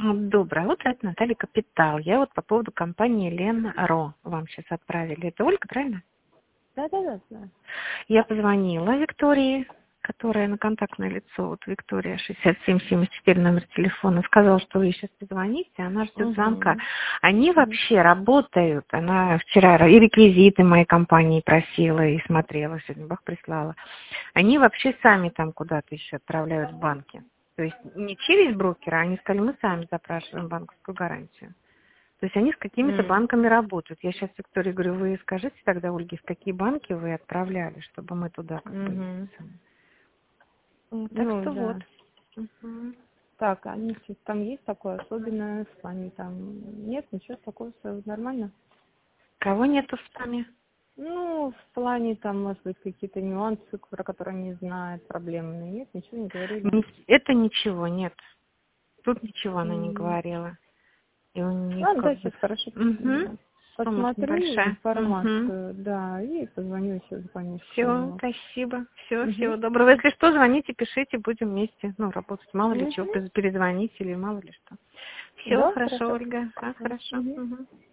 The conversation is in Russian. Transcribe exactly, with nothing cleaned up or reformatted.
Доброе утро, это Наталья Капитал. Я вот по поводу компании Ленро вам сейчас отправили. Это Ольга, правильно? Да, да, да, да. Я позвонила Виктории, которая на контактное лицо, вот Виктория шестьдесят семь семьдесят четыре номер телефона, сказала, что вы сейчас позвоните, она ждет звонка. Угу. Они вообще работают, она вчера и реквизиты моей компании просила и смотрела, сегодня бах прислала. Они вообще сами там куда-то еще отправляют в банки. То есть не через брокера, они сказали, мы сами запрашиваем банковскую гарантию. То есть они с какими-то М. банками работают. Я сейчас Виктории говорю, вы скажите тогда, Ольге, в какие банки вы отправляли, чтобы мы туда как бы... Мгм. Так Ну, что вот. да. Мгм. Так, а ну, что там есть такое особенное в плане там? Нет, ничего такого, все нормально? Кого нету в спаме? Ну, в плане там, может быть, какие-то нюансы, про которые не знает, проблемные. Нет, ничего не говорили. Ни- Это ничего, нет. Тут ничего она не М. говорила. И у них Ладно, как да, бы... сейчас хорошо. Угу. Да. Сумма Посмотрю небольшая. Угу. информацию, да, и позвоню еще за понижку Все, немного. спасибо. Все, Угу. всего доброго. Если что, звоните, пишите, будем вместе, ну, работать. Мало ли чего, Угу. перезвонить или мало ли что. Все Да, хорошо, хорошо. Ольга. А, хорошо. Угу. Мгм.